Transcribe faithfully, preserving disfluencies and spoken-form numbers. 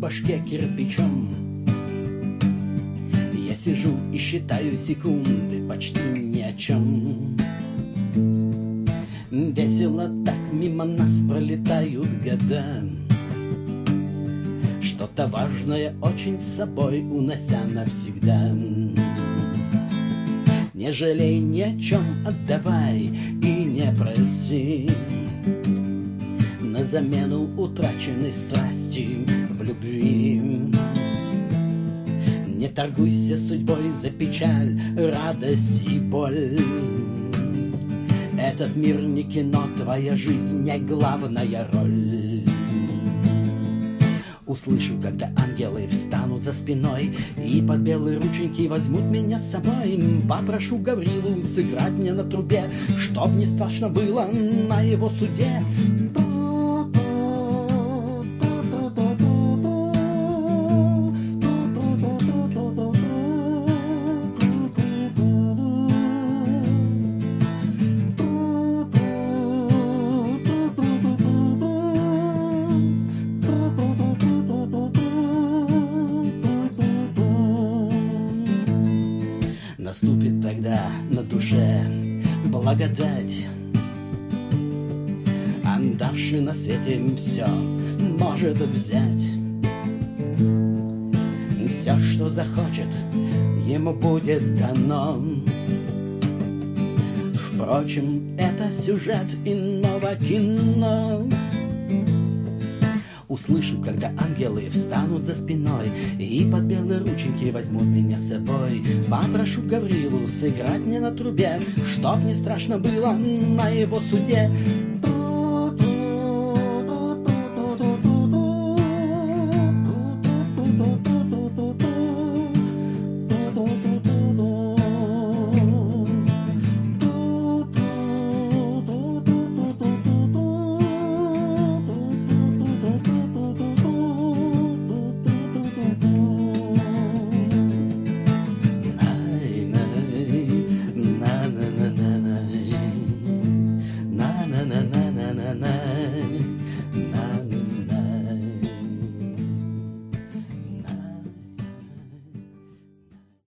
башке кирпичом. Я сижу и считаю секунды почти ни о чем. Весело так мимо нас пролетают года, что-то важное очень с собой унося навсегда. Не жалей ни о чем, отдавай и не проси на замену утраченной страсти в любви. Не торгуйся судьбой за печаль, радость и боль. Этот мир не кино, твоя жизнь не главная роль. Услышу, когда ангелы встанут за спиной и под белые рученьки возьмут меня с собой. Попрошу Гаврилу сыграть мне на трубе, чтоб не страшно было на его суде. Наступит тогда на душе благодать, отдавший на свете все может взять. Все, что захочет, ему будет дано. Впрочем, это сюжет иного кино. Услышу, когда ангелы встанут за спиной и под белые рученьки возьмут меня с собой. Попрошу Гаврилу сыграть мне на трубе, чтоб не страшно было на его суде.